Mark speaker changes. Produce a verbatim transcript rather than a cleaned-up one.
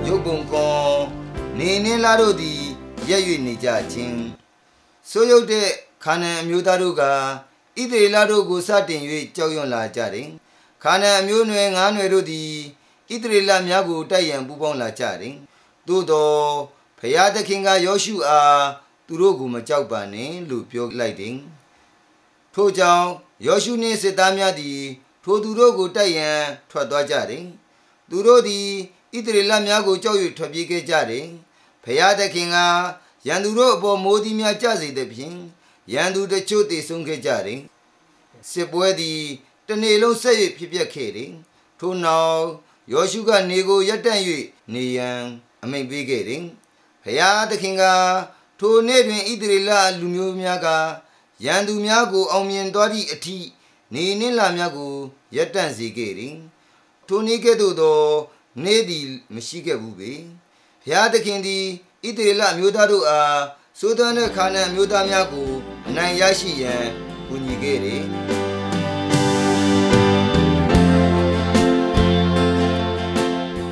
Speaker 1: ရုပ်ပုံကွန်နေနှင်းလာတို့သည်ရက်၍နေကြခြင်းဆိုးရုပ်တဲ့ခါနန်အမျိုးသားတို့ကဣသရေလတို့ကိုစတင်၍ကြောက်ရွံ့လာကြတယ်ခါနန်အမျိုးနွယ်ငါးနွယ်တို့သည်ဣသရေလများကိုတိုက်ရန်ပူးပေါင်းလာကြတယ်သို့သောဖျားသခင်ကယောရှုအားသူတို့ကိုမကြောက်ပါနဲ့လို့ပြောလိုက်တယ်ထို့ကြောင့်ယောရှုနှင့်စစ်သားများသည်ထိုသူတို့ကိုတိုက်ရန်ထွက်သွားကြတယ်သူတို့သည်ဣသရေလများကိုကြောက်၍ထွက်ပြေးခဲ့ကြတယ်ဖျားသခင်ကရန်သူတို့အပေါ်မိုးသည်များကျစေသဖြင့်ရန်သူတို့ချို့သေဆုံးခဲ့ကြတယ်စစ်ပွဲသည်တနေ့လုံးဆက်၍ဖြစ်ပျက်ခဲ့တယ်ထို့နောက်ယောရှုကနေကိုရပ်တန့်၍နေရန်အမိန့်ပေးခဲ့တယ်ဖျားသခင်ကထိုနေ့တွင်ဣသရေလလူမျိုးများကရန်သူများကိုအောင်မြင်သွားသည့်အထိနေနှင့်လများကိုရပ်တန့်စေခဲ့တယ်ထိုနေ့ကဲ့သို့သောနေ့သည်မရှိခဲ့ဘူးပေဘုရားသခင်သည်ဣသရေလမျိုးသားတို့အားဆိုးသွမ်းတဲ့ခါနန်မျိုးသားများကိုအနိုင်ရရှိရန်ကူညီခဲ့တယ်